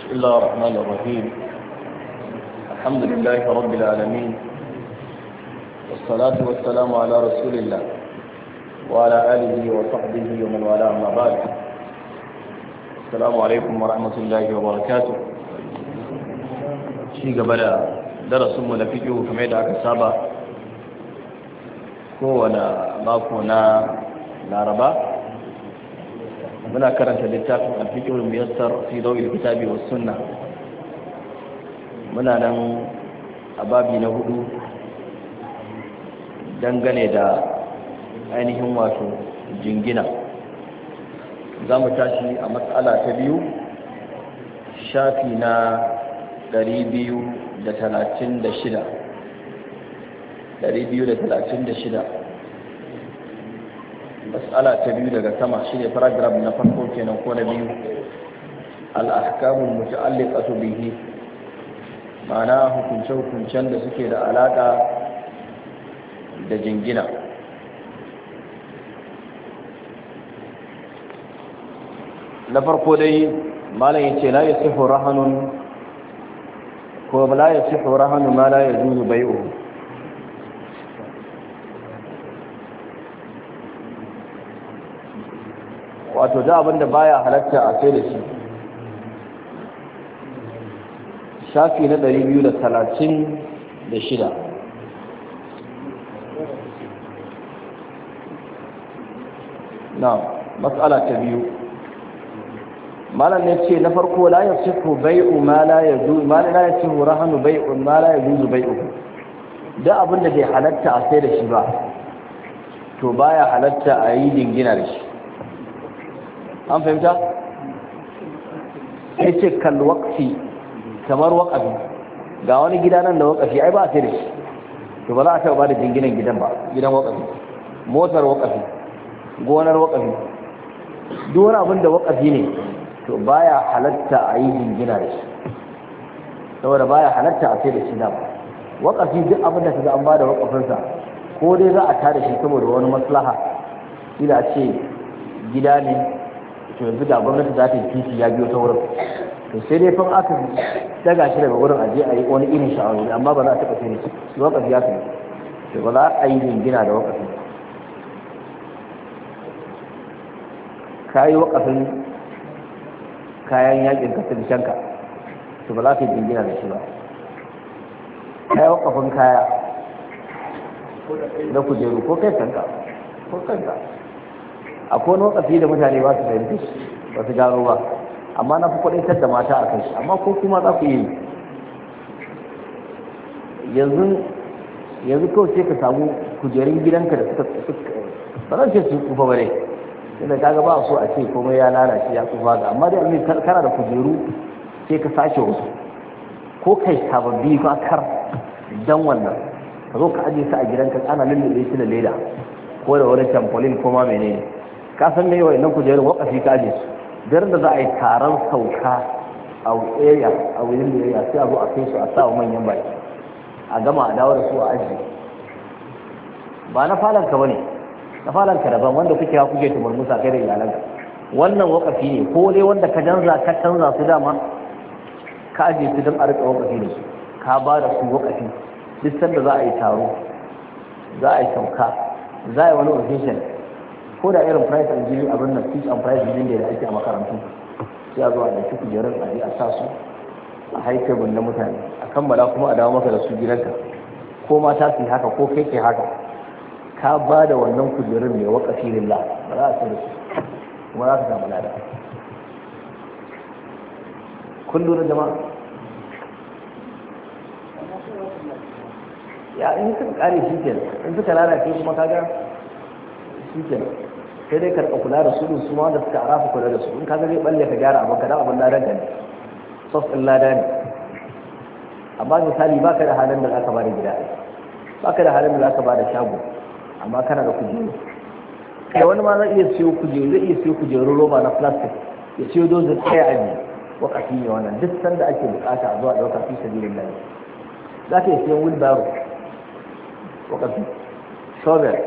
بسم الله الرحمن الرحيم. الحمد لله رب العالمين، والصلاة والسلام على رسول الله وعلى آله وصحبه ومن والاه، أما بعد. السلام عليكم ورحمة الله وبركاته. شيء قبل درس ملفيه كما يدعك السابع كونا ماكونا لاربا muna karanta littafin al-fiqhul muyassar fi dawil kitabi was sunnah. Muna nan a babi na 4 dangane da ainihin wato jingina. Za mu tashi a matsala ta 2, shafi na 236. Mas'ala ta 2 daga sama shine paragraph na farko kenan ko na 2. Al-ahkamul muta'alliqatu bihi, ma'ana hukunce-hukuncen da suke da alaka da jingina. Na farko dai malam yace la yasihu rahanun ko la yasihu rahanu ma la yajuzu bai'uhu. Wato da abin da baya halatta a sai da shi. Shafi na 236. Na matsala ta 2. Malam ne ce na farko la yasihu bai'u ma la yajuzu, ma la yasihu rahanu bai'u ma la yajuzu bai'u. Da abin da bai halatta a sai da shi ba, to baya halatta a yi dingina da shi. An fahimta? Sai ce kal waqfi, kamar waqafi. Ga wani gida nan da waqafi ai ba a sai da shi, to ba za a taɓa ba da jinginan gidan ba. Gidan waqafi, motar waqafi, gonar waqafi, duk wani abin da waqafi ne to baya halatta a yi jingina da shi, saboda baya halatta a sai da shi da waqafi. Duk abin da kaga an ba da waqafinsa, ko dai za a tada shi saboda wani maslaha, ila ce gida ne to yanzu da gwamnati za ta yi titi ya biyo ta wurin, to sai dai fan aka daga shi daga wurin aje a yi wani irin sha'awari, amma ba za a taɓa sai shi wakafi ya kai, to ba za a yi jingina da wakafi. ka yi wakafin kayan yakin kasar to ba za ka yi jingina da shi ba. ka yi wakafin kaya na kujeru ko kai kanka akwai wani wakafi da mutane ba su fahimci ba su gano ba, amma na fi kwadaitar da mata a kai shi, amma ko kuma za ku yi yanzu kawai sai ka samu kujerun gidanka da suka ba zan ce su kufa ba ne, inda kaga ba so a ce komai ya lalace ya kufa ga, amma dai abin kana da kujeru sai ka sace wasu ko kai sababbi ba kar dan wannan ka zo ka aje su a gidanka ana lullube shi da leda ko da wani tampolin ko ma menene. Ka san me yawan nan kujerun wakafi ka aje su, daren da za a yi taron sauka a area a wurin da area sai a zo a kai su a sa manyan baki a gama a dawo da su a aji. ba na falanka bane, na falanka daban wanda kuke tumurmusa kai da iyalanka. wannan wakafi ne, ko dai wanda ka canza su dama ka aje su don a rika wakafi da su, ka ba da su wakafi duk sanda za a yi taro, za a yi sauka, za a yi wani occasion, ko da irin price and giving abin nan, speech and price giving da ake a makarantu, sai a zo a ɗauki kujerun a je a sa su a haifebun na mutane, a kammala kuma a dawo maka da su gidanka, ko mata su yi haka ko kai ke haka. ka ba da wannan kujerun mai wakafi lillah, ba za a sai da su kuma za ka samu lada. kun lura jama'a? ya in suka kare shi kenan, in suka lalace kuma kaga shi kenan, sai dai karɓa kula da su su ma wanda suka arafa kula da su. in kaga zai balle ka gyara abin ka da abin ladan ne, sos ɗin lada ne. amma misali baka da halin da zaka bada gida, baka da halin da zaka bada shago, amma kana da kujeru. kai wani ma zai iya siyo kujeru roba na plastic, ya siyo dozin ɗaya aji, wakafi ne wannan. duk sanda ake bukata a zuwa ɗaukar fi sabilillah, za ka iya siyan wheelbarrow wakafi, shovel,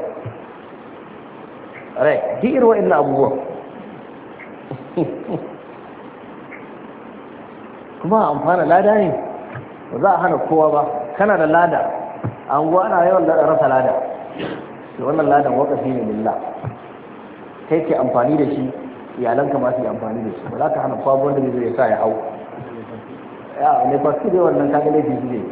rai, duk irin wa'in abubuwan kuma amfana lada ne ba za a hana kowa ba. Kana da lada an guwa ana yawan rasa lada, to wannan ladan wakafi ne lillah, kai ke amfani da shi, iyalanka ma su yi amfani da shi, ba za ka hana kowa wanda zai sa ya hau ya ne ba su dai wannan kaga laifi su ne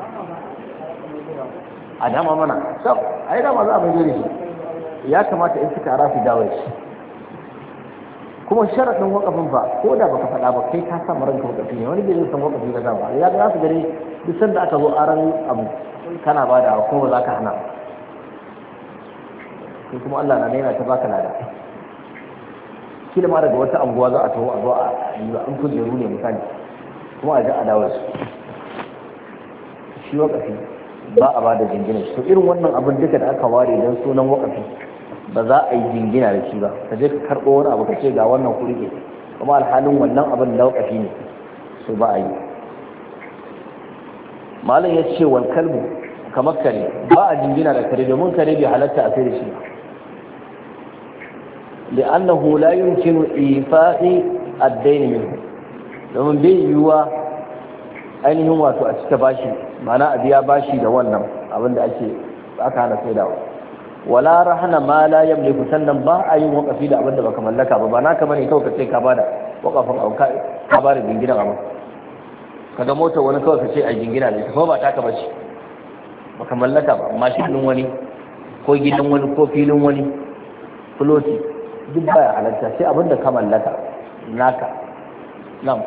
a dama mana sab ai dama za a bai da shi, ya kamata in suka ara su dawo shi. Kuma sharaɗin wakafin fa ko da baka faɗa ba kai ka sa ranka wakafi ne, wani bai zai san wakafi ka ba ya ga su gani duk sanda aka zo aran abu kana ba da ko ba za ka hana sai kuma Allah na daina ta baka lada. Kila ma daga wata anguwa za a taho a zo a yi an kujeru ne misali kuma a ji a dawo su shi wakafi ba a ba da jingina shi. To irin wannan abin duka da aka ware don sunan wakafi ba za a yi jingina da shi ba, ka je ka karɓo wani abu ka ce ga wannan ku rike kuma alhalin wannan abin da wakafi ne, so ba a yi. malam ya ce wal kalbu kamar kare ba a jingina da kare domin kare bai halatta a sai da shi ba, li'annahu la yumkinu ifa'i ad-dayn minhu, domin bai yiwuwa ainihin wato a cika bashi ma'ana a biya bashi da wannan abin da aka hana saidawa. Wala rahana ma la yamliku, sannan ba a yin wakafi da abin da baka mallaka ba naka bane kawai ka ce ka bada wakafin abu ka bada jinginan abu, kaga motar wani kawai ka ce a jingina da ita ko ba taka bace baka mallaka ba, mashinin wani ko gidan wani ko filin wani floti duk baya halarta sai abin da ka mallaka naka. Na'am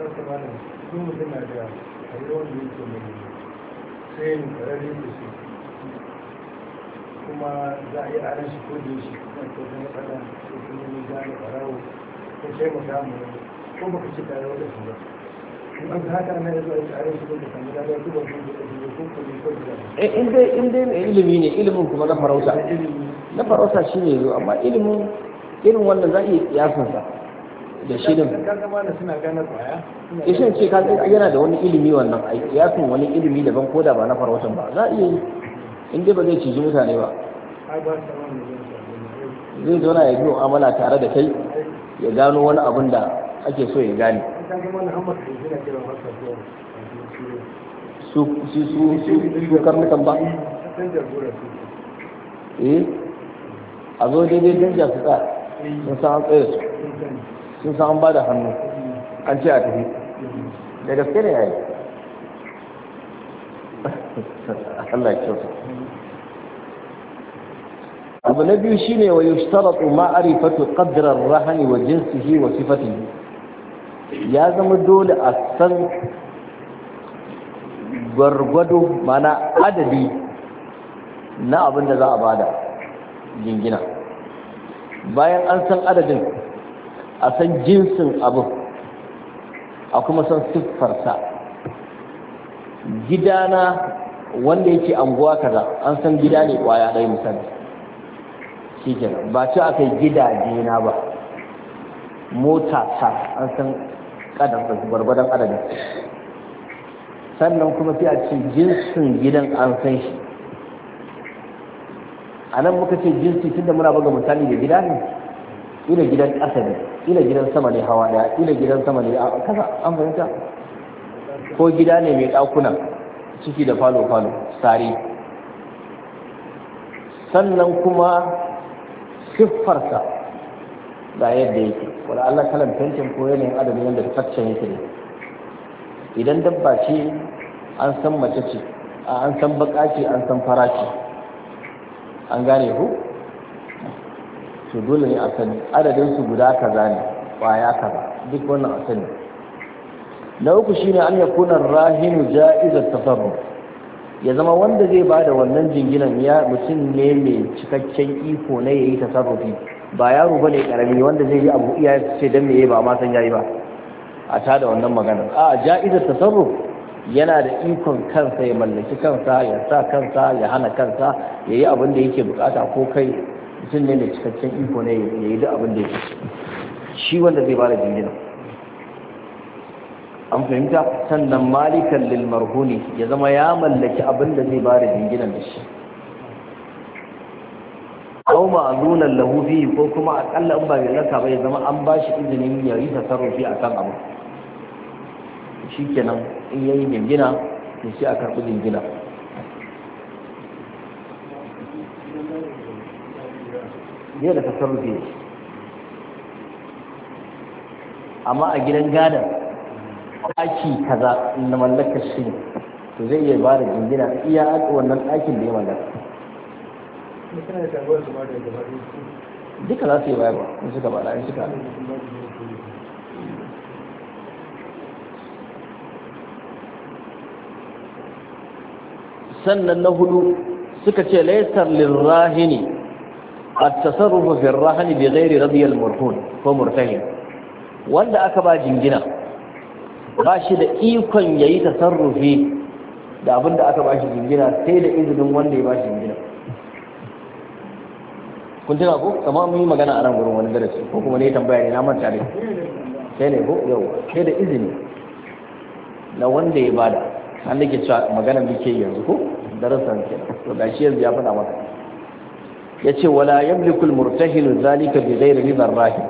kuma za a yi a ran shi ko da shi kuma ko da matsala ko kuma ne za a farawo ko sai mu samu ko baka ci tare da su ba in an haka na yanzu a yi tare shi ko da samu da duba ko da su ko ko ne ko da in dai ilimi ne, ilimin kuma na farauta shine zo, amma ilimin irin wannan za a iya kiyasan sa da shi din kaga ma suna gane kwaya ishin ce ka yana da wani ilimi wannan ai kiyasan wani ilimi daban ko da ba na farautan ba za a iya yi in dai ba zai ciji mutane ba, zai zauna ya biyo amala tare da kai ya gano wani abin da ake so ya gane. Su karnukan ba a zo daidai danja su tsaya sun san an tsaye su sun san an ba da hannu an ce a tafi da gaske ne ya yi Allah ya kyauta. abu na biyu shine wa yushtaratu ma'rifatu qadra ar-rahn wa jinsihi wa sifatihi, ya zama dole a san gwargwado mana adadi na abin da za a bada jingina. Bayan an san adadin a san jinsin abin a kuma san siffarsa. Gidana wanda yake anguwa kaza an san gida ne kwaya ɗaya misali shi kenan, ba ci aka yi gidaje na ba, mota ta an san kadar gwargwadon adadin, sannan kuma sai a ce jinsin gidan an san shi. a nan muka ce jinsi tunda muna buga misali da gida ne, ila gidan ƙasa ne, ila gidan sama ne hawa ɗaya, ila gidan sama ne a kasa, an fahimta, ko gida ne mai ɗakuna ciki da falo-falo sare. Sannan kuma siffarsa ga yadda yake, wala Allah kalan fentin ko yanayin adadin yadda faccen yake ne. Idan dabba ce an san mace ce, an san baka ce, an san fara ce, an gane ku? To dole ne a sani adadin su guda kaza ne, kwaya kaza, duk wannan a sani. Na uku shine an yakuna rahinu ja'izat tasarruf, ya zama wanda zai bada wannan jinginan ya mutum ne mai cikakken iko na yayi tasarrufi, ba yaro bane karami wanda zai yi abu iya ce dan meye ba ma san yayi ba a tada wannan magana. A ja'izat tasarruf yana da ikon kansa ya mallaki kansa, ya sa kansa, ya hana kansa, ya yi abin da yake bukata, ko kai mutum ne mai cikakken iko ne ya yi duk abin da yake shi wanda zai bada jinginan. An fahimta. Sannan malikan lil marhuni, ya zama ya mallaki abin da zai bada jinginan da shi, aw ma'zunan lahu fi, ko kuma akalla in ba mai laka ba ya zama an bashi izinin ya yi tasarrufi akan abu. shi kenan in yayi jingina to sai a karɓi jingina. Zai da tasarrufi amma a gidan gadon ɗaki kaza na mallakar shi to zai iya ba da jingina iya wannan ɗakin da ya mallaka. Duka za su yi bayarwa in suka ba in suka sannan na hudu suka ce laisar lirrahini at-tasarrufu fi ar-rahni bi ghairi radiyal murhun ko murtahin, wanda aka ba jingina ba shi da ikon yayi tasarrufi da abinda aka ba shi jingina sai da izinin wanda ya ba shi jingina. Kun tuna ko kamar mun yi magana a nan gurin wani darasi ko kuma ne tambaya ne na manta ne sai ne ko yau sai da izini na wanda ya bada an nake cewa magana muke yanzu ko darasan kenan to gashi yanzu ya faɗa maka yace wala yamliku al-murtahilu zalika bi ghairi ridar rahim,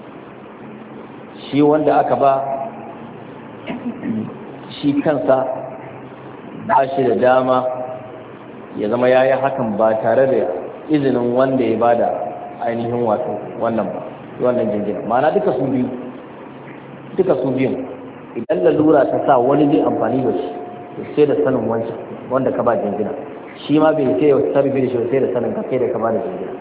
shi wanda aka ba shi kansa ba shi da dama ya zama yayi hakan ba tare da izinin wanda ya bada ainihin wato wannan jingina. Ma'ana duka su biyun idan lalura ta sa wani zai amfani da shi sai da sanin wancan wanda ka ba jingina, shi ma bai sai ya sarfi da shi sai da sanin ka kai da ka ba da jingina.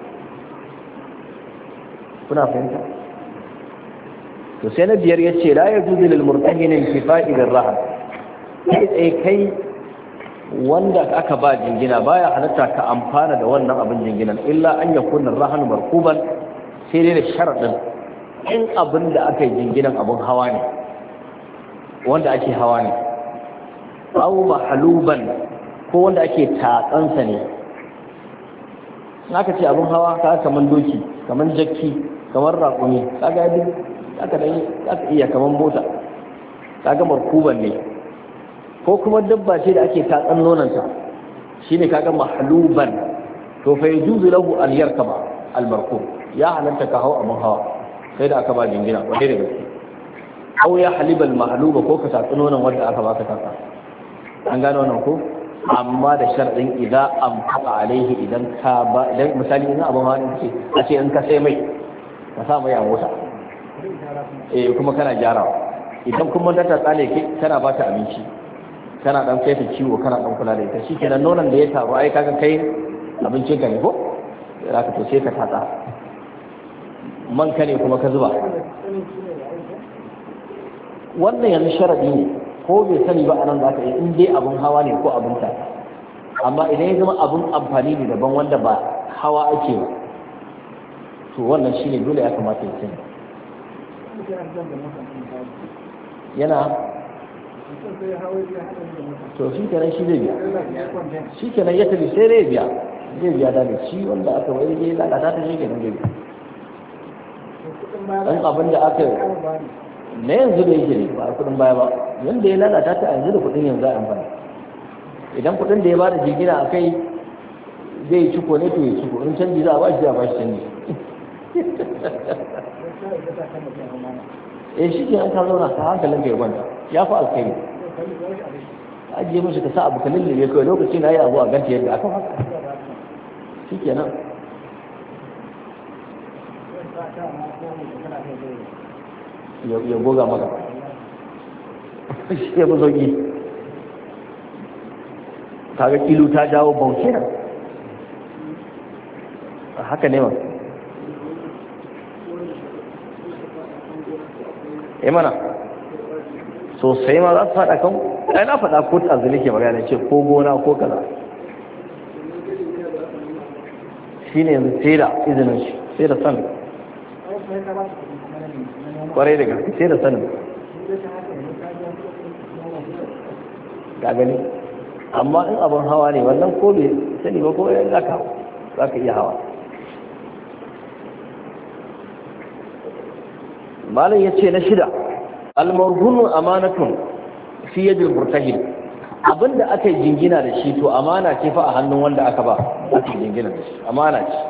Kuna fahimta? To sai na biyar ya ce la ya juzu lil murtahinin kifa'i bil rahab, kai wanda aka ba jingina baya halatta ka amfana da wannan abin jinginan illa an yakuna rahanu markuban, sai dai da sharadin in abin da aka yi jinginan abin hawa ne wanda ake hawa ne, aw mahluban ko wanda ake tatsansa ne. in aka ce abin hawa ka kaman doki kaman jakki kamar raƙumi kaga yadda aka iya kaman mota kaga markuban ne, ko kuma dabba ce da ake tatsan nonanta shine kaga mahluban, to fa yajuzu lahu an yarkaba al-markub, ya halatta ka hawa abin hawa sai da aka ba jingina wanda da gaske, aw ya halibal mahluba ko ka tatsi nonon wanda aka baka tatsa. An gano wannan ko amma da sharadin idan amfaka alaihi, idan ka ba idan misali ina abin hawa ne a ce in ka sai mai ka sa mai a mota kuma kana gyarawa, idan kuma da ta tsale ke kana ba ta abinci kana dan kai ta ciwo kana dan kula da ita, shikenan nonon da ya taru ai kaga kai abincin ka ne ko zaka to sai ka tatsa, man ka ne kuma ka zuba. Wannan yanzu sharadi ne ko bai sani ba anan zaka yi in dai abun hawa ne ko abun ta, amma idan ya zama abun amfani ne daban wanda ba hawa ake ba to wannan shine dole ya kamata ya sani. Yana to shi kenan shi zai biya, shi kenan ya tafi sai zai biya da shi wanda aka wai zai lalata ta shi kenan zai biya. Dan abin da aka na yanzu da yake ne ba a kudin baya ba, yanda ya lalata ta yanzu da kudin yanzu a amfani. Idan kudin da ya bada jigina a kai zai ciko ne to ya ciko, in canji za a bashi za a bashi canji. Shi ke an ka zauna ka hankalin ka ya kwanta ya fi alkhairi, ajiye mashi ka sa abu ka lullube kawai lokaci na yi abu a ganta yadda aka haka shi ke nan. Ya goga maka shi ya fi sauki, kaga kilu ta jawo bauke nan haka ne ma mana sosai ma za su faɗa kan ɗaya na faɗa ko tsazini ke magana ce ko gona ko kaza shi ne yanzu sai da izinin shi sai da sanin kwarai da gaske sai da sanin ga gani. Amma in abin hawa ne wannan ko bai sani ba ko yan za ka iya hawa. malam ya ce na shida almarhunu amanatun fi yadil murtahin, abinda aka yi jingina da shi to amana ce fa a hannun wanda aka ba aka jingina da shi, amana ce.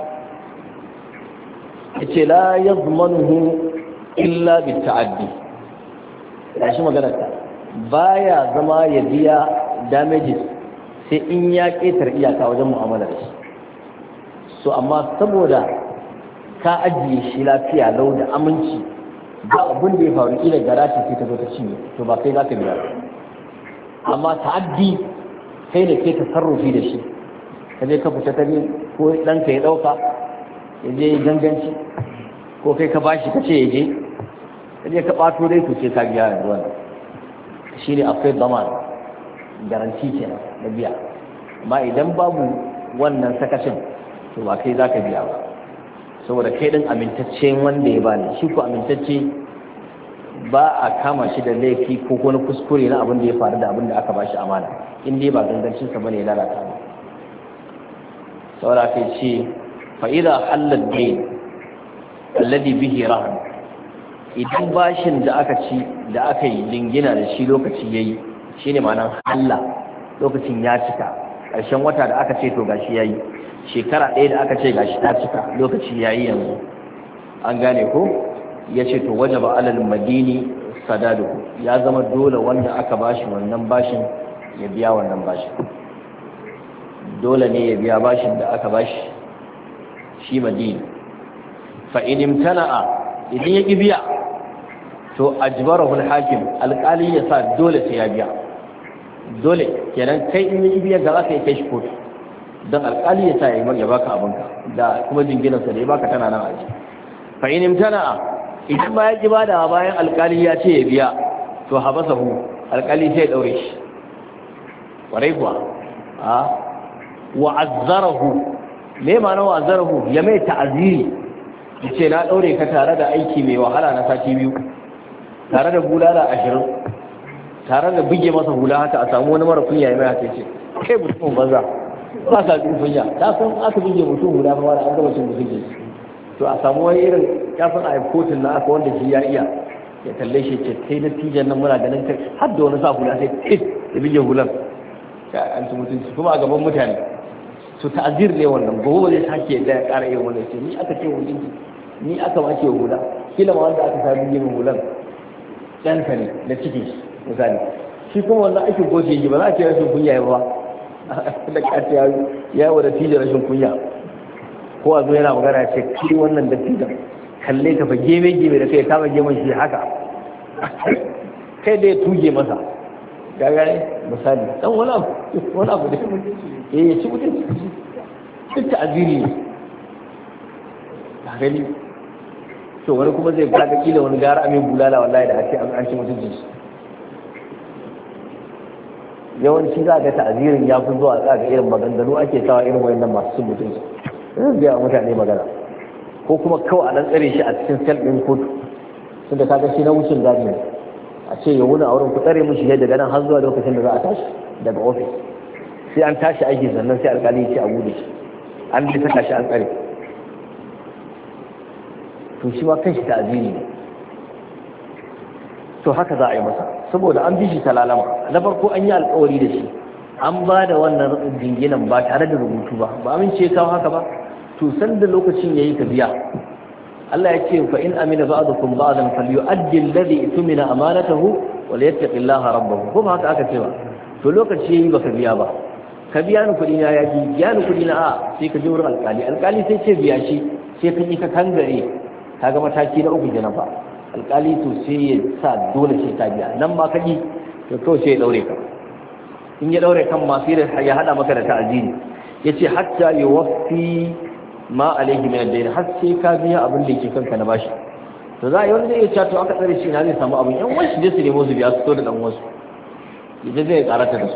yace la yazmanuhu illa bi ta'addi, ya shi magana ta baya zama ya biya damages sai in ya ƙetar iyaka wajen mu'amala da shi. So amma saboda ka ajiye shi lafiya lau da aminci, ba abin da ya faru kila gara ce sai ta zo ta cinye, to ba kai za ka biya. Amma ta'addi kai ne ke tasarrufi da shi, ka je ka fita ne ko ɗanka ya ɗauka ya je ganganci, ko kai ka bashi ka ce ya je ka je ka ɓato dai to ce ka biya yanzu wannan shi ne akwai zaman garanti kenan na biya. Amma idan babu wannan sakacin to ba kai za ka biya ba, saboda kai ɗin amintacce wanda ya bani. Shi ko amintacce ba a kama shi da laifi ko wani kuskure na abin da ya faru da abin da aka bashi amana, in dai ba gangancinsa bane ya lalata ba. saboda kai ce fa'ida halal dain alladhi bihi rahan, idan bashin da aka ci da aka yi dingina da shi lokaci yayi, shine ma'anar halla, lokacin ya cika, ƙarshen wata da aka ce to gashi yayi, shekara ɗaya da aka ce gashi ta cika, lokaci yayi yanzu, an gane ko? Ya ce to wajaba alal madini sadaduhu, ya zama dole wanda aka bashi wannan bashin ya biya wannan bashin, dole ne ya biya bashin da aka bashi shi madini. fa in imtana'a, idan ya ki biya to ajbarahu al-hakim, alƙali ya sa dole sai ya biya. Dole kenan kai in ya ki biya ga za ka yi kai shi kotu, don alƙali ya sa ya baka abinka da kuma jinginarsa da ya baka tana nan aji. fa in imtana'a, idan ba ya ki bada bayan alƙali ya ce ya biya to habasahu, alƙali sai ya daure shi warai kuwa. wa azzarahu, me ma'ana wa azzarahu? Ya mai ta'aziri, yace na daure ka tare da aiki mai wahala na sati biyu, tare da bulala 20, tare da buge masa hula haka, a samu wani mara kunya ya mai haka ce kai mutum banza ba ka jin kunya, ta san aka buge mutum hula fa wani an gaba cin mutum, to a samu wani irin kafin a kotun na aka wanda shi ya iya ya kalle shi ce kai natijan nan muna ganin kai, har da wani sa hula sai ya buge hulan ka an ci mutunci kuma a gaban mutane. To ta'azir ne wannan, gobe ba zai sake da ya ƙara yin wannan, ce ni aka ce mutunci, ni aka ma ce hula, kila ma wanda aka sami yin hulan ɗanka ne na cikin shi misali, shi kuma wannan ake goce yi ba za a ce rashin kunya ba da ƙarfi ya yi wa dattijan rashin kunya, ko a zo yana magana ce kai wannan dattijan kalle ka fa geme da kai kama geman shi haka kai da ya tuge masa gagare misali dan wani abu da ya ci mutunci, duk ta'aziri ne a gani. To wani kuma zai kaga kila wani gara amin bulala wallahi da ake an ci mutunci. Yawanci za ga ta'azirin ya fi zuwa ga irin maganganu ake sawa irin wayannan masu cin mutunci, zai biya mutane magana, ko kuma kawai a nan tsare shi a cikin sel ɗin kotu, tunda kaga shi na wucin gadi ne, a ce ya wuni a wurin ku tsare mushi yadda ganin har zuwa lokacin da za a tashi daga ofis, sai an tashi aiki sannan sai alƙali ya ce a bude shi, an bi saka shi an tsare. To shi ma kanshi ta'aziri ne, to haka za a yi masa, saboda an bi shi ta lalama. Na farko an yi alƙawari da shi, an ba da wannan jinginan ba tare da rubutu ba, ba amince kawo haka ba, to sanda lokacin yayi ka biya. Allah ya ce fa in amina ba'dukum ba'dan falyu'addi alladhi tumina amanatahu wa liyattaqillaha rabbahu, kuma haka aka ce ba. To lokaci yayi baka biya ba, ka biya ni kuɗi na yaji, biya ni kuɗi na a sai ka je wurin alƙali, alƙali sai ce biya shi, sai ka yi ka kangare, kaga mataki na uku kenan fa. Alƙali to sai ya sa dole sai ka biya, nan ma ka yi to kawai sai ya daure ka. In ya daure kan ma sai ya hada maka da ta'aziri, yace hatta yuwaffi ma alaihi min ad-dayn, har sai ka biya abin da yake kanka na bashi. To za a yi wanda zai ce to aka tsare shi na zai samu abin, yan wasu je su nemo su biya su to da dan wasu, idan zai karata da su.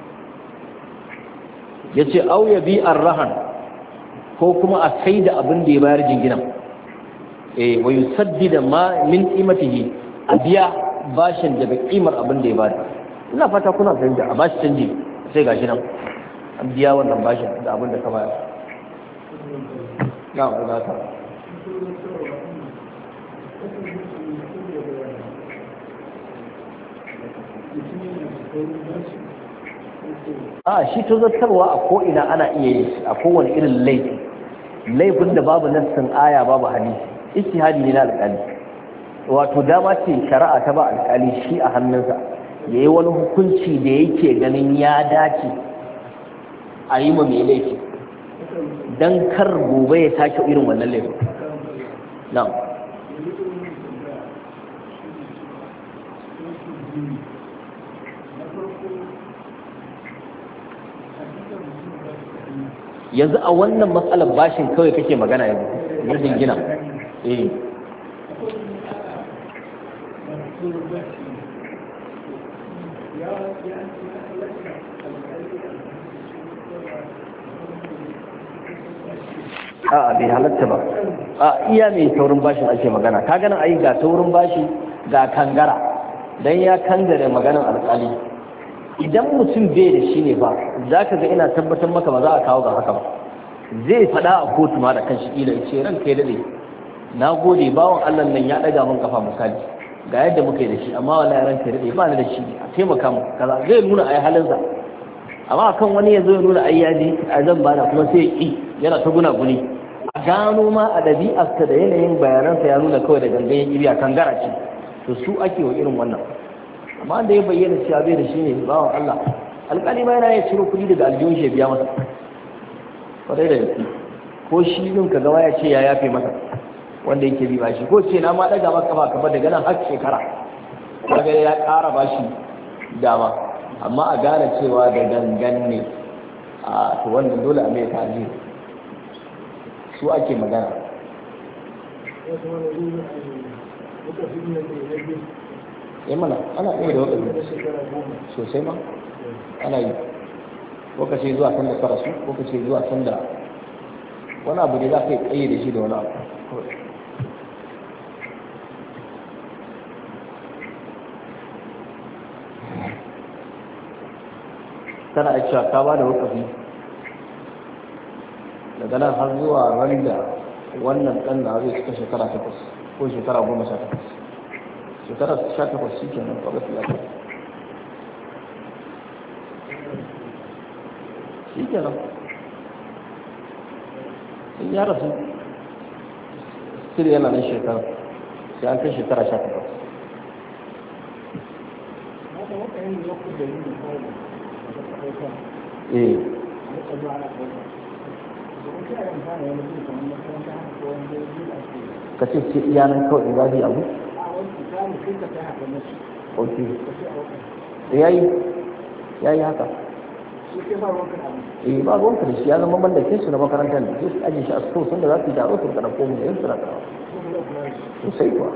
Yace au ya bi ar-rahan, ko kuma a kai da abin da ya bayar jinginan, wa yusaddida ma min qimatihi, a biya bashin daga kimar abin da ya bayar. Ina fata kuna fahimta, a bashi canji sai gashi nan an biya wannan bashin da abin da ka bayar. Na ba ta shi tozartarwa a ko'ina ana iya yi a kowane irin laifin da babu nassin aya babu hadisi, ijtihadi ne na alƙali. Wato dama ce shari'a ta ba alƙali shi a hannunsa, ya yi wani hukunci da yake ganin ya dace a yi ma mai laifi don kar gobe ya sake irin wannan laifin. Na'am. Yanzu a wannan matsalar bashin kawai kake magana yanzu na jingina. A'a bai halatta ba. A iya mai taurin bashin ake magana. Ka ganin ayi ga taurin bashi ga kangara dan ya kangare maganar alƙali. Idan mutum bai da shi ne ba za ka ga ina tabbatar maka ba za a kawo ga haka ba. Zai faɗa a kotu ma da kanshi ila ce ran kai dade na gode bawan Allah nan ya ɗaga min kafa misali ga yadda muka yi da shi amma wallahi ran kai dade ba ni da shi a taimaka mu kaza zai nuna ai halinsa amma kan wani ya zo ya nuna ai yaji a zan bana kuma sai ya ki yana ta guni a gano ma a ɗabi'arsa da yanayin bayanansa ya nuna kawai da gangan ibiya kangara ce to su ake wa irin wannan amma da ya bayyana cewa bai da shi ne bawan Allah alƙali ma yana ya ciro kuɗi daga aljihun shi ya biya masa kwarai da gaske ko shi yin ka gawa ya ce ya yafe masa wanda yake bi bashi ko ce na ma daga maka ba kafa daga nan har shekara kaga ya ƙara bashi dama amma a gane cewa da gangan ne a to wannan dole a mai taji su ake magana. Mana ana ɗaya da wakilci sosai ma ana yi lokaci zuwa kan da karasu lokaci zuwa kan da wani abu ne za ka yi tsaye da shi da wani abu. tana da cewa ka ba da wakafi daga nan har zuwa ran da wannan ɗan na zai cika shekara 8 ko shekara 18 shekara 18 shi kenan wakafi ya kai shi kenan in ya rasu sir yana nan shekara sai an kai shekara 18. Ka ce ce iyanan kawai in zafi abu? Ok. Ya yi haka. Ba ruwanka da shi ya zama mallakin su na makarantar da su ajiye shi a sto sun da za su yi taro su kada komu da yin suna taro. Sosai kuwa.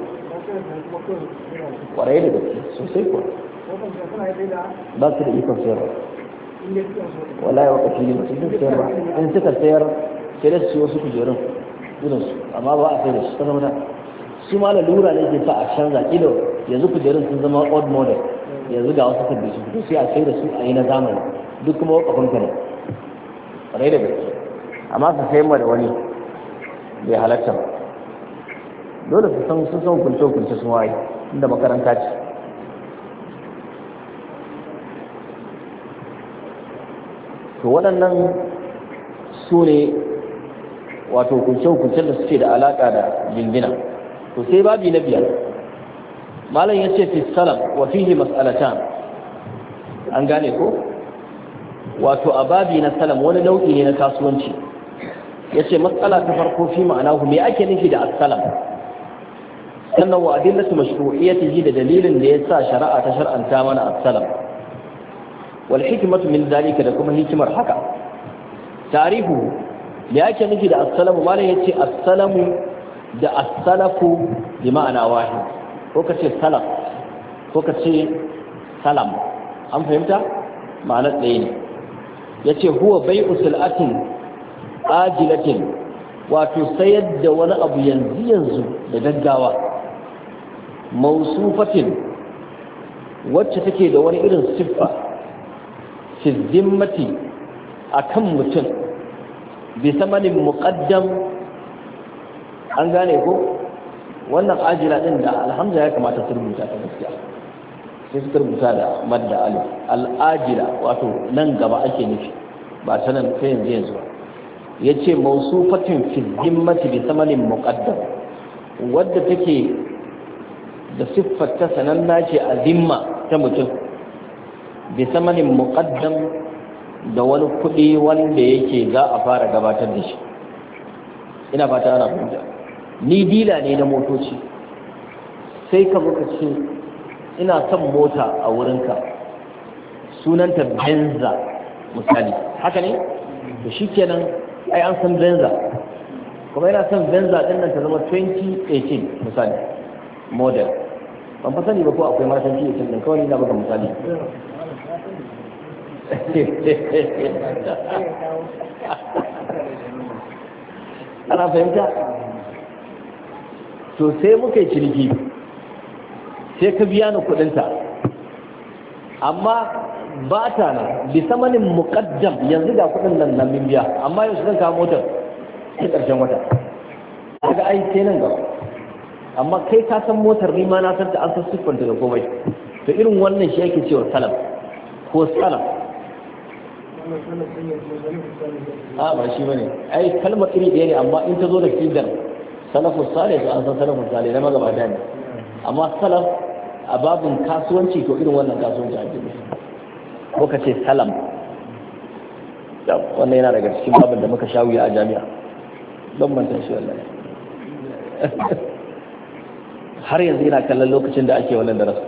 Kwarai da gaske sosai kuwa. Ba su da ikon sayarwa. Wallahi wakafi ne mutum sayarwa in suka sayar sai da su wasu kujerun irinsu amma ba a sai da shi ta zama su ma lura ne ke sa a canza ido yanzu kujerun sun zama old model yanzu ga wasu sabbi su fito sai a sai da su a yi na zamani duk kuma wakafin ka ne rai da gaske amma su sayar da wani bai halatta ba dole su san hukunce sun waye inda makaranta ce. To waɗannan su ne wato hukunce-hukuncen da suke da alaƙa da jingina. To sai babi na 5 malam ya ce fi salam wa fihi mas'alatan an gane ko wato a babi na salam wani nau'i ne na kasuwanci ya ce matsala ta farko fi ma'anahu me ake nufi da as-salam sannan wa adillatu mashru'iyyatihi da dalilin da ya sa shari'a ta shar'anta mana as-salam wal hikmatu min zalika da kuma hikimar haka tarihu me ake nufi da as-salamu malam yace as-salamu da as-salafu bi ma'ana wahid ko kace salaf ko kace salam an fahimta ma'anar ɗaya ne yace huwa bai'u sil'atin ajilatin wato sayar da wani abu yanzu da gaggawa mausufatin wacce take da wani irin siffa fi zimmati akan mutum bi samanin muqaddam an gane ko wannan ajila din da alhamza ya kamata su rubuta ta gaskiya sai su rubuta da madda alif al-ajila wato nan gaba ake nufi ba ta nan sai yanzu ba yace mausufatin fi zimmati bi samanin muqaddam wadda take da siffar ta sananna ce a zimma ta mutum bi samanin muqaddam da wani kuɗi wanda yake za a fara gabatar da shi. Ina fata ana fahimta. Ni dila ne na motoci, sai ka muka ce ina son mota a wurinka, sunanta Benza misali, haka ne? To shikenan ai an san Benza, kuma ina son Benza ɗin nan ta zama 2018 misali model. Ban fa sani ba ko akwai matan 2018 ɗin, kawai ina baka misali. Ana fahimta? To sai muka yi ciniki, sai ka biya ni kudinta, amma ba ta nan bi samanin muqaddam, yanzu ga kudin nan min biya, amma yau zan kawo motar sai karshen wata, daga ai sai nan gaba. Amma kai ka san motar, ni ma na san ta, an san siffanta da komai. To irin wannan shi yake cewa salam ko salam. A ba shi bane, ai kalmar iri ɗaya ne, amma in ta zo da sigar salafus salih to an san salafus salih na magabata ne. Amma salaf a babin kasuwanci to irin wannan kasuwanci ake nufi, ko ka ce salam. Wannan yana daga cikin babin da muka sha wuya a jami'a, don manta shi wallahi. Har yanzu ina kallon lokacin da ake wannan darasa,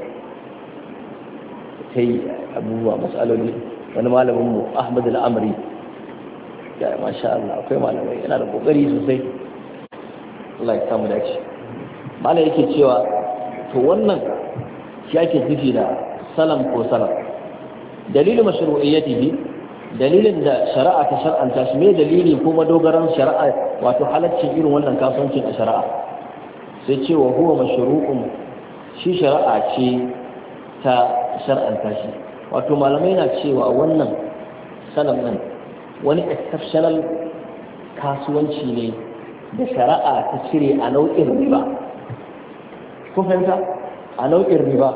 sai abubuwa matsaloli. Wani malamin mu Ahmad al-Amri, ya masha Allah, akwai malamai, yana da kokari sosai, Allah ya samu dace. Malai yake cewa to wannan shi ake nufi da salam ko salam. Dalilin mashru'iyyatihi, dalilin da shari'a ta shar'anta shi, me dalili ko madogaran shari'a, wato halaccin irin wannan kasuwancin a shari'a. Sai cewa huwa mashru'un, shi shari'a ce ta shar'anta shi. Wato malamai na cewa wannan salam nan wani exceptional kasuwanci ne da shari'a ta cire a nau'in riba. Kun fahimta? A nau'in riba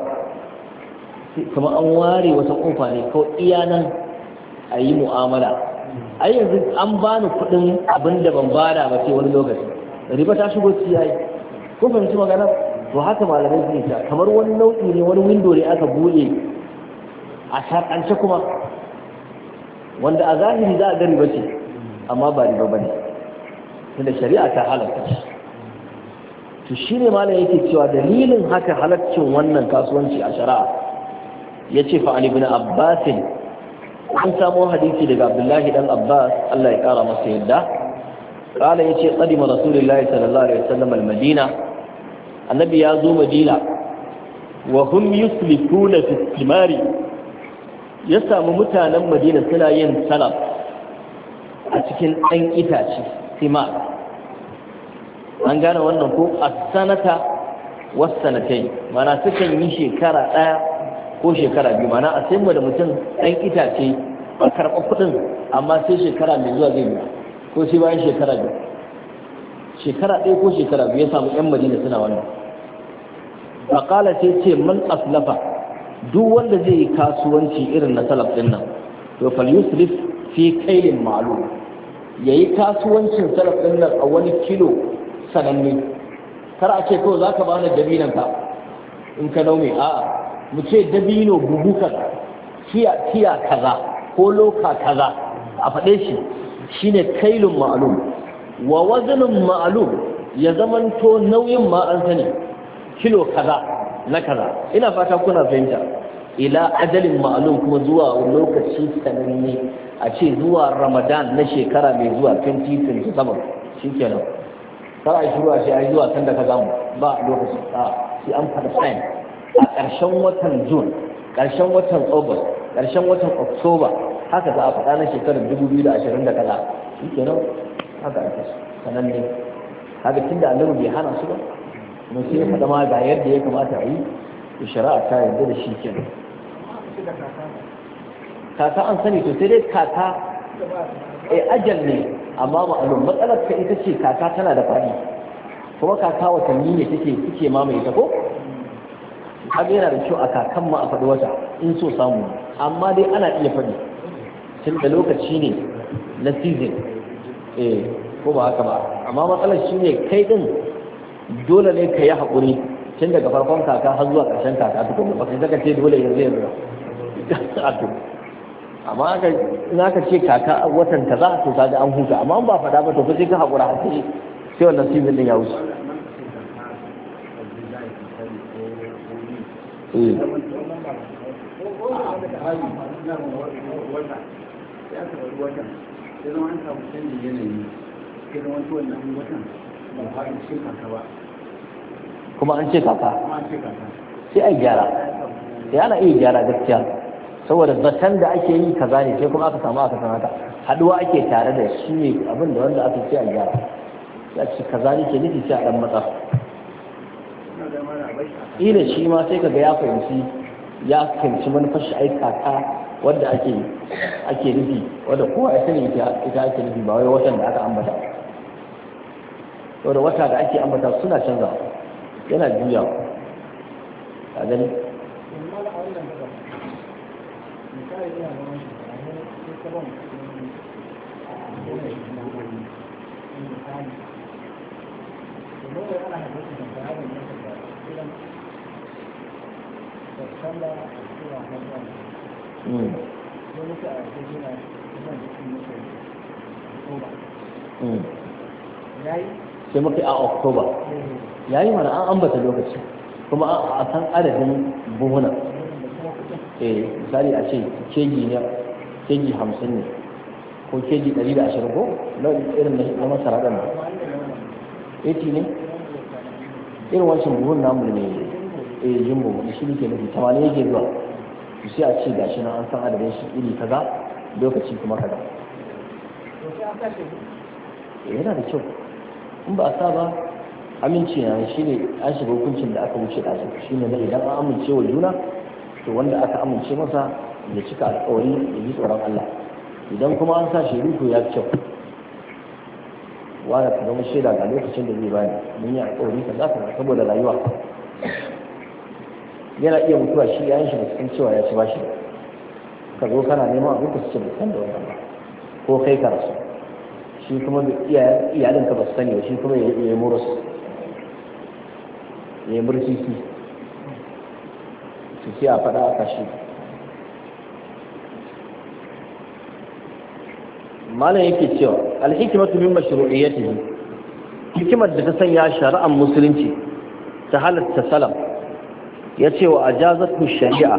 kuma an ware wata kofa ne kawai iya nan a yi mu'amala. A yanzu an bani kuɗin abin da ban bada ba sai wani lokaci, riba ta shigo ciyayi. Kun fahimci magana? To haka malamai suke ta, kamar wani nau'i ne, wani window ne aka buɗe a shar'ance kuma, wanda a zahiri za a ga riba ce, amma ba riba bane, tunda shari'a ta halatta shi. To shine malam yake cewa dalilin haka halaccin wannan kasuwanci a shari'a, yace fa Ali ibn Abbas, an samu hadisi daga Abdullahi dan Abbas, Allah ya kara masa yadda, kala yace qadima Rasulullahi sallallahu alaihi wasallam al-Madina, annabi ya zo Madina, wa hum yuslikuna fi thimari, ya samu mutanen Madina suna yin salam a cikin ɗan itace, thimar. An gane wannan ko as-sanata was-sanatai, mana sukan yi shekara ɗaya ko shekara biyu, mana a sayar da mutum ɗan itace a karɓa kuɗin, amma sai shekara mai zuwa zai biya, ko sai bayan shekara biyu, shekara ɗaya ko shekara biyu. Ya samu 'yan Madina suna wannan. Faƙala sai ce man aslafa, duk wanda zai yi kasuwanci irin na salaf din nan, to fal yusrif fi kailin ma'lum, yayi kasuwancin salaf din nan a wani kilo sananne. Kar a ce kawai zaka bani dabinan ka in ka naume, a'a, mu ce dabino buhu kaza, tiya kaza ko loka kaza, a faɗe shi shine kailun ma'lum. Wa waznun ma'lum, ya zamanto nauyin ma an sani, kilo kaza na kaza. Ina fata kuna fahimta. Ila ajalin ma'lum, kuma zuwa lokaci sananne, a ce zuwa Ramadan na shekara mai zuwa 2027 shikenan. Kar a shiru a ce ai zuwa sanda ka zamu ba lokaci, a sai an fada time a ƙarshen watan June, ƙarshen watan August, ƙarshen watan October, haka za a faɗa na shekarar 2020 da kaza shikenan. Haka ake sananne. Haka tunda Annabi bai hana su ba, mun sai ya faɗa ma ga yadda ya kamata a yi, to shari'a ta yarda da shi kenan. Kaka an sani, to sai dai kaka ajal ne, amma ma'alum matsalar ka ita ce kaka tana da faɗi, kuma kaka watanni ne suke mamaye ta ko? Haka yana da kyau a kakan ma a faɗi wata in so samu, amma dai ana iya faɗi tun da lokaci ne na season, ko ba haka ba. Amma matsalar shi ne kai ɗin dole ne ka yi haƙuri tun daga farkon kaka har zuwa ƙarshen kaka, tukun ba kai zaka ce dole yanzu. amma in aka ce kaka a watan kaza to kaga an huta, amma ba faɗa ba to fa sai ka haƙura har sai wannan season din ya wuce. Kuma an ce kaka sai a gyara, sai ana iya gyara gaskiya, saboda zaton da ake yi kaza ne sai kuma aka samu aka sanata haduwa ake tare da shi ne abin da wanda aka ce a gyara, ya ce kaza ne ke nufi sai a dan matsa ila shi ma sai kaga ya fahimci manufar shi ai kaka wadda ake nufi wadda kowa ya sani ita ake nufi ba wai watan da aka ambata, saboda wata da ake ambata suna canza yana juya a gani. Sai muka a Oktoba ya yi mana an ambata lokaci kuma a san adadin buhuna, misali a ce keji 50 ne ko keji 120 ko na irin na masara ɗan 80 ne irin wancan buhun namu ne jimbo da shi ne ke nufi 80 yake zuwa su sai a ce gashi na an san adadin shi iri kaza lokaci kuma kaza. Yana da kyau in ba a sa ba aminci na shi ne an shiga hukuncin da aka wuce ɗazu shi ne na idan an amince wa juna to wanda aka amince masa ya cika alƙawari ya ji tsoron Allah, idan kuma an sa shaidu to ya fi kyau wanda ka zama shaida ga lokacin da zai bani mun yi alƙawari ka za ka saboda rayuwa yana iya mutuwa shi yayin shi da cikin cewa ya ci bashi ka zo kana neman abin ka su ce bai san da wannan ba ko kai ka rasu shi kuma iyalinka ba su sani ba shi kuma ya yi murus ya yi mursisi su sai a faɗa a kashi. malam yake cewa alhikimatu min mashru'iyyatihi, hikimar da ta sanya shari'ar musulunci ta halatta salam ya ce wa ajazatu shari'a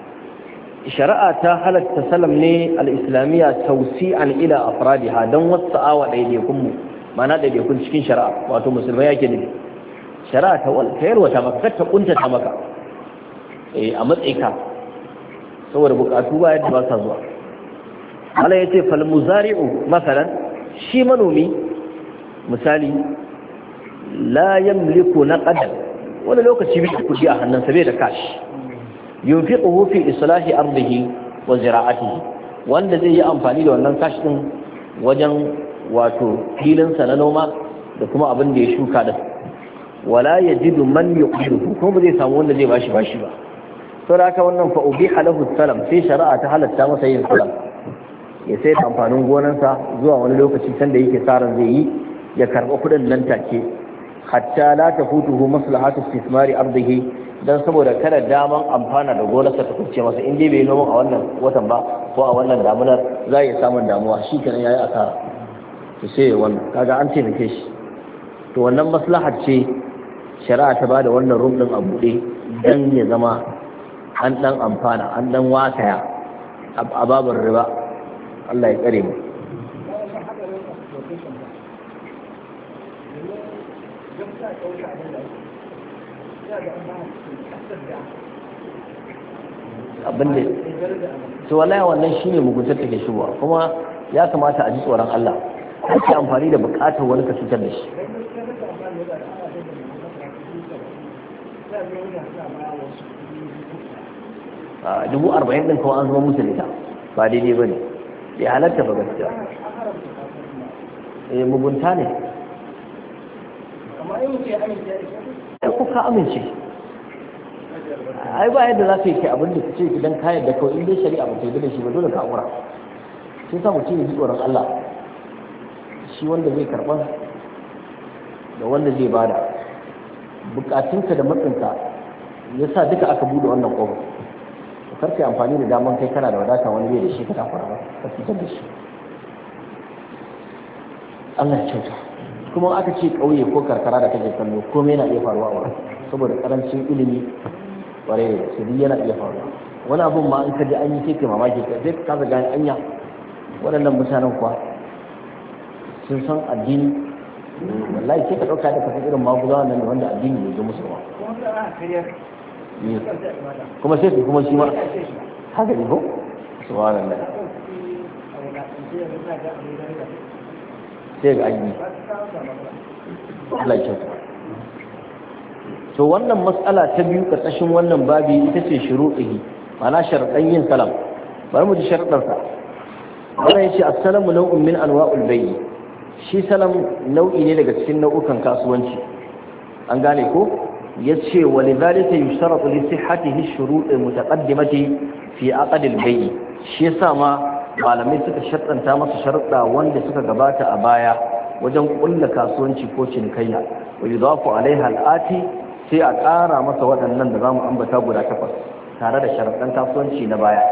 ta halatta salam ne al-islamiyya tawsi'an ila afradiha don wasa'awa daidaikun mu mana daidaikun cikin shari'a wato musulmai yake ne shari'a ta yarwata maka ta kuntata maka a matsayika saboda bukatu ba yadda ba sa zuwa. Allah ya ce fal muzari'u masalan shi manomi misali la yamliku naqadan wani lokaci bai kudi a hannunsa bai da kashi yunfiquhu fi islahi ardihi wa zira'atihi wanda zai yi amfani da wannan kashi din wajen wato filinsa na noma da kuma abin da ya shuka da wala yajidu man yuqiruhu kuma zai samu wanda zai bashi ba saboda haka wannan fa ubiha lahu salam sai shari'a ta halatta masa yin salam ya sai da amfanin gonarsa zuwa wani lokaci sanda yake tsarin zai yi ya karɓa kuɗin nan take hatta la tafutuhu maslahatu istismari ardihi dan saboda kada daman amfana da gonarsa ta kuce masa in dai bai noma a wannan watan ba ko a wannan damunar za ya samu damuwa shi kenan yayi asara to sai wannan kaga an taimake shi to wannan maslahar ce shari'a ta bada wannan rum din a buɗe dan ya zama an dan amfana an dan wasaya a babar riba Allah ya tsare mu. Abinda to wallahi wannan shine muguntar take shigowa kuma ya kamata a ji tsoron Allah ake amfani da bukatar wani ka cutar da shi. a 40,000 din kawai an zama musu ita ba daidai ba ne ya halatta ba gaskiya mugunta ne ya kuka amince ai ba yadda za ka yi abin da ka ce idan ka yadda kawai in dai shari'a ba ta yi da shi ba dole ka aura sai sa mutum ya ji tsoron Allah shi wanda zai karɓa da wanda zai bada bukatunka da matsinka ya sa duka aka bude wannan ƙofa karka amfani da daman kai kana da wadata wani bai da shi ka takura ba ka fitar da shi. Allah ya kyauta. Kuma aka ce ƙauye ko karkara da kake kallo komai yana iya faruwa a wurin saboda karancin ilimi ƙwarai da su yana iya faruwa. Wani abun ma an kaji an yi sai kai mamaki ka sai ka kasa gane anya waɗannan mutanen kuwa sun san addini. Wallahi sai ka ɗauka da kasan irin maguzawa nan wanda addini bai zo musu ba. Kuma sai su kuma shi ma haka ne ko? Subhanallah. Sai ga aiki Allah ya kyauta. To wannan mas'ala ta biyu karkashin wannan babi ita ce shuruɗihi, ma'ana sharaɗan yin salam. Bari mu ji sharaɗarsa. Wannan yace as-salamu naw'un min anwa'ul bay'i. Shi salam nau'i ne daga cikin nau'ukan kasuwanci. An gane ko? Yace walidhalika yushtaratu li sihhatihi ash-shurut al-mutaqaddimati fi aqd al-bay'i. Shi yasa ma malamai suka shartanta masa sharuɗa wanda suka gabata a baya wajen ƙulla kasuwanci ko cinikayya wa yudafu alaiha al'ati sai a ƙara masa waɗannan da zamu ambata guda 8 tare da sharuɗan kasuwanci na baya.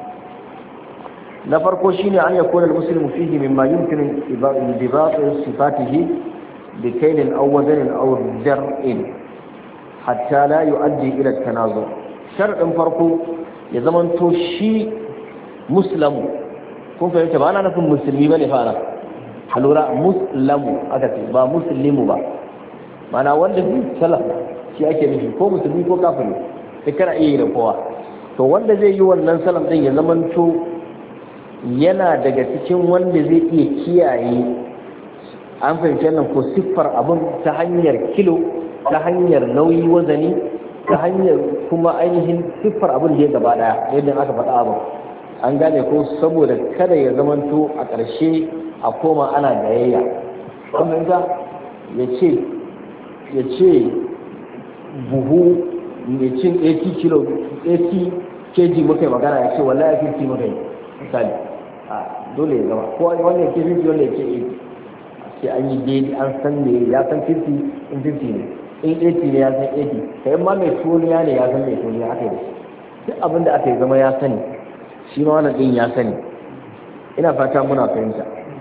Na farko shine an yakuna al-muslimu fihi mimma yumkinu idibatu sifatihi bi kaylin aw wazanin aw dar'in hatta la yu'addi ila at-tanazu. Sharuɗin farko ya zamanto shi muslimu, kun fahimta ba ana nufin musulmi ba ne fara a lura muslamu aka ce ba muslimu ba, mana wanda zai salaf shi ake nufi ko musulmi ko kafiri sai kana iya yi da kowa. To wanda zai yi wannan salam din ya zamanto yana daga cikin wanda zai iya kiyaye, an fahimci nan ko siffar abin ta hanyar kilo, ta hanyar nauyi wazani, ta hanyar kuma ainihin siffar abin da ya gaba daya yadda aka faɗa abin. An gane ko saboda kada ya zamanto a ƙarshe a koma ana gayayya. Kuma ya ce buhu mai cin 80 kilo 80 kg muka yi magana ya ce wallahi 50 muka yi misali, a dole ya zama ko wanda ya ke 50 wanda ya ke 80 sai an yi daidai, an san ne ya san 50 in 50 ne, in 80 ne ya san 80, kai ma mai tuniya ne ya san mai tuniya aka yi duk abin da aka yi zama ya sani shi ma wannan din ya sani. Ina fata muna fahimta.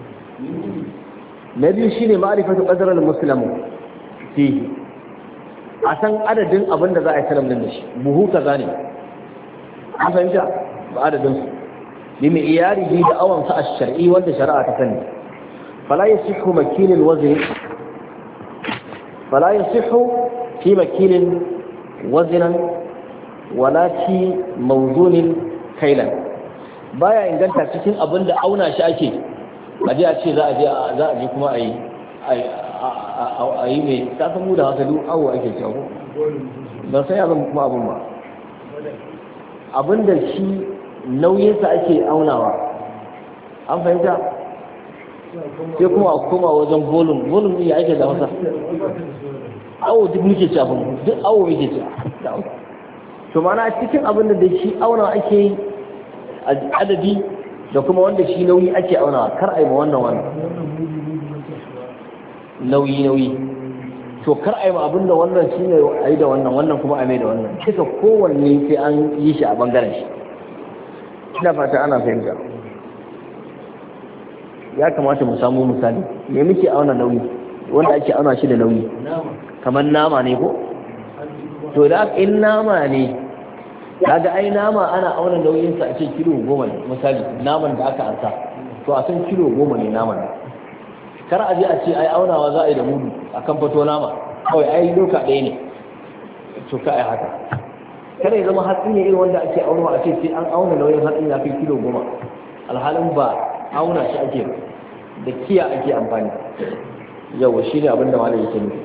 Na biyu shine ma'rifatu qadar al-muslimu fihi, a san adadin abin da za a yi salam din da shi, buhu kaza ne an fahimta ba adadin su bi mai iyarihi da awan sa ash-shar'i wanda shari'a ta sani. fala yasihu makilul wazn fala yasihu fi makilin waznan wala fi mawzunin kailan. Baya inganta cikin abin da auna shi ake aje a ce za a je kuma a yi mai ta samu da haka duk awo ake cewa don sai ya zama kuma abin ba abin da shi nauyinsa ake aunawa, an fahimta sai kuma a koma wajen volume ɗin ya ake da masa awo duk muke ci abin duk awo muke ci to mana cikin abin da shi auna ake yi adadi da kuma wanda shi nauyi ake auna, kar a yi ma wannan nauyi to kar a yi ma abin da wannan shi ne a yi da wannan kuma a mai da wannan, kisa kowanne sai an yi shi a bangaren shi. ina fata ana fahimta. Ya kamata mu samu misali me muke auna nauyi wanda ake auna shi da nauyi kamar nama ne ko to da in nama ne kaga ai nama ana auna nauyinsa a ce kilo 10 ne misali naman da aka ansa to a san kilo 10 ne naman, kar a je a ce ai aunawa za a yi da mudu a kan fato nama kawai ai doka ɗaya ne to ka ai haka. kada ya zama hatsi ne irin wanda ake aunawa a ce sai an auna nauyin hatsin ya kai kilo 10 alhalin ba auna shi ake da kiya ake amfani. Yau shi ne abinda malam yake nufi.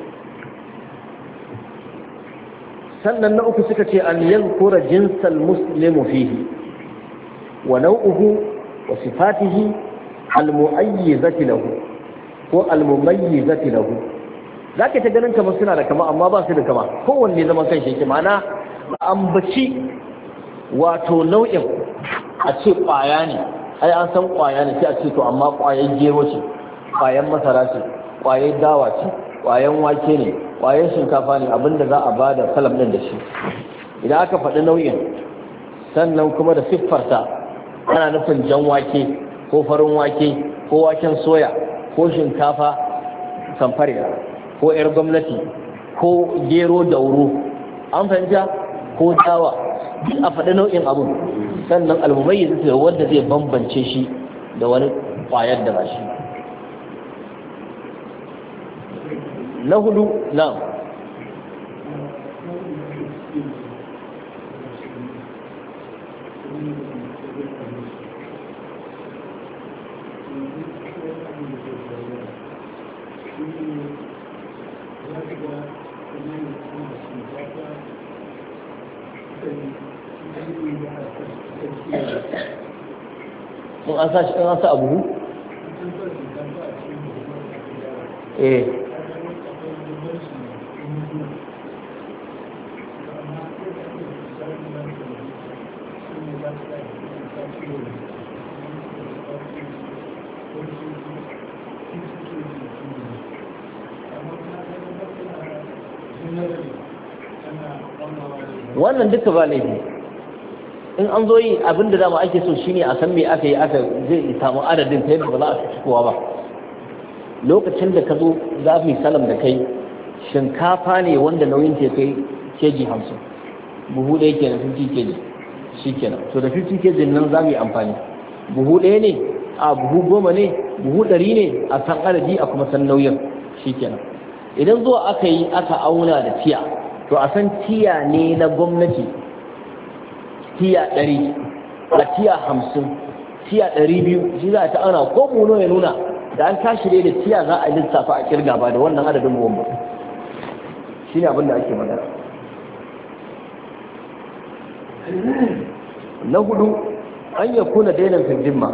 sannan na uku suka ce an yadhkura jinsal muslimu fihi wa nau'uhu wa sifatihi al-mu'ayyizati lahu ko al-mumayyizati lahu. zaka ta ganin kamar suna da kama amma ba su da kama, kowanne zaman kanshi yake. ma'ana ambaci wato nau'in a ce ƙwaya ne, ai an san ƙwaya ne sai a ce to amma ƙwayar gero ce, ƙwayar masara ce, ƙwayar dawa ce, ƙwayar wake ne, ƙwayar shinkafa ne, abinda za a bada salam ɗin da shi. Idan aka faɗi nau'in sannan kuma da siffarsa ana nufin jan wake ko farin wake ko waken soya ko shinkafa samfariya ko 'yar gwamnati ko gero dauro an fahimta ko dawa duk a faɗi nau'in abun sannan almumayyiz da wanda zai bambance shi da wani ƙwayar da ba shi na hudu na an sa shi an sa abu wannan duka ba laifi in an zo yi abin da dama ake so shine a san me aka yi aka zai samu adadin ta yadda ba za a fi kowa ba lokacin da ka zo za mu salam da kai shinkafa ne wanda nauyin ta kai keji 50 buhu ɗaya kenan 50 keji shi kenan to da 50 keji nan za mu yi amfani buhu ɗaya ne a buhu 10 ne buhu 100 ne a san adadi a kuma san nauyin shi kenan idan zuwa aka yi aka auna da tiya to a san tiya ne na gwamnati tiya 100 a tiya 50 tiya 200 shi za a ta ana ko muno ya nuna da an tashi dai da tiya za a lissafa a kirga ba da wannan adadin buwan ba shi ne abin da ake magana na hudu an ya kuna dainan firjimma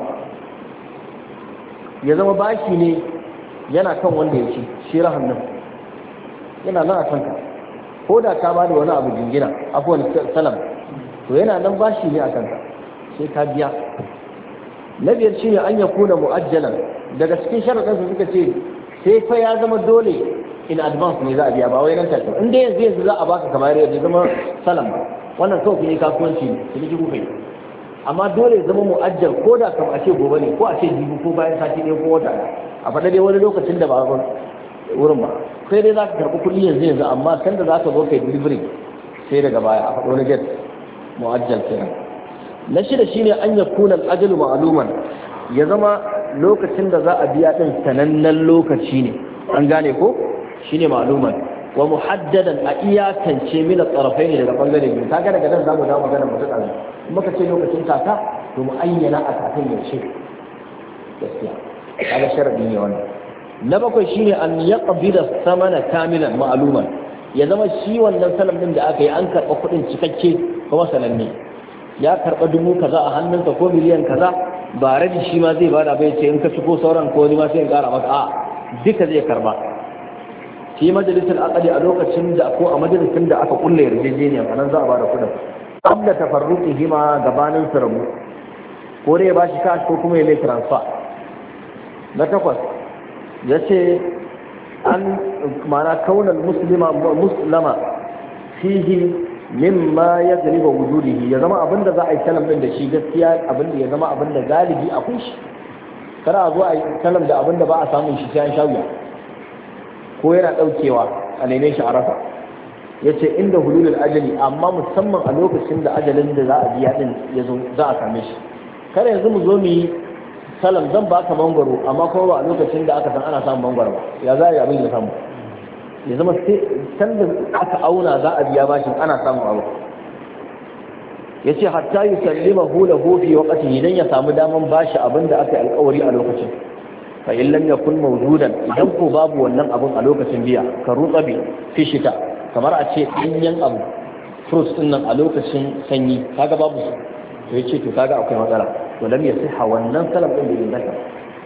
ya zama bashi ne yana kan wanda ya ci shi rahan nan yana nan a kanka ko da ka ba da wani abu jingina abuwan salam to yana nan bashi ne a kanka sai ka biya na biyar shi ne an ya kuna mu'ajjalan daga cikin sharaɗansu suka ce sai fa ya zama dole in advance ne za a biya ba wai nan take in dai yanzu za a baka kamar yadda zama salam ba wannan kawai ne kasuwanci ne su ji kuka yi amma dole zama mu'ajjal ko da kam a ce gobe ne ko a ce jibi ko bayan sati ɗaya ko wata a faɗa dai wani lokacin da ba wurin ba sai dai za ka karɓi kuɗi yanzu amma sanda za ka zo kai delivery sai daga baya a faɗo na jet mu'ajjal kenan na shida shine an yakuna al-ajalu ma'luman ya zama lokacin da za a biya din sanannen lokaci ne an gane ko shine ma'luman wa muhaddadan a iyakance min al-tarafayn daga bangare biyu kaga daga nan zamu dawo magana mutum a muka ce lokacin kaka to mu ayyana a kakan yaushe gaskiya kaga sharadi ne wannan na bakwai shine an yaqbida samana kamilan ma'luman ya zama shi wannan salam din da aka yi an karɓa kuɗin cikakke kuma sananne ya karɓa dubu kaza a hannunka ko miliyan kaza ba rabi shi ma zai bada bai ce in ka ciko sauran ko ni ma sai in ƙara maka a duka zai karɓa shi majalisar akali a lokacin da ko a majalisin da aka kulle yarjejeniya a nan za a bada kuɗin qabla tafarruqihi ma gabanin su rabu ko dai ya bashi cash ko kuma ya mai transfer na takwas yace an mana kaunar muslima fihi mimma ya galiba wujudihi ya zama abinda za a yi salam din da shi gaskiya abinda ya zama abinda galibi akwai shi kada a zo a yi salam da abinda ba a samun shi sai an shawiya ko yana daukewa a neme shi a rasa yace inda hululul ajali amma musamman a lokacin da ajalin da za a biya din ya zo za a same shi kada yanzu mu zo mu yi salam zan baka mangwaro amma kuma ba a lokacin da aka san ana samun mangwaro ba ya za a yi abin ya samu ya zama sai can da aka auna za a biya bashin ana samun abu ya ce hatta yi sallima hula hofi wakati idan ya samu daman bashi abin da aka yi alkawari a lokacin fa in lam yakun mawjudan idan ko babu wannan abin a lokacin biya ka rutsabi fi shita kamar a ce ɗanyen abu fruits din nan a lokacin sanyi kaga babu su to ya ce to kaga akwai matsala to lam yasiha wannan salam din da yin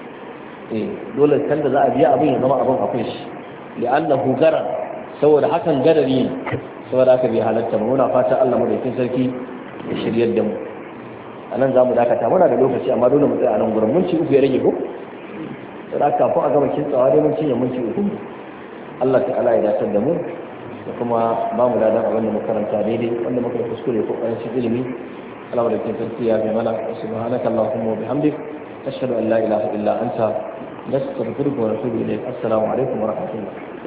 dole kan da za a biya abin ya zama abin akwai shi li'annahu garar saboda hakan gadari ne saboda haka bai halatta mu muna fata Allah madaukakin sarki ya shiryar da mu anan zamu dakata muna da lokaci amma dole mu tsaya a nan gurin mun ci uku ya rage ko saboda kafin a gama kintsawa dai mun cinye mun ci uku Allah ta'ala ya dace da mu da kuma ba mu ladan abin da muka karanta daidai wanda muka kuskure ko ƙarancin ilimi Allah da ke sarki ya bi mana subhanaka allahumma wa bihamdik ashhadu an la ilaha illa anta nastaghfiruka wa natubu ilayk assalamu alaikum wa rahmatullah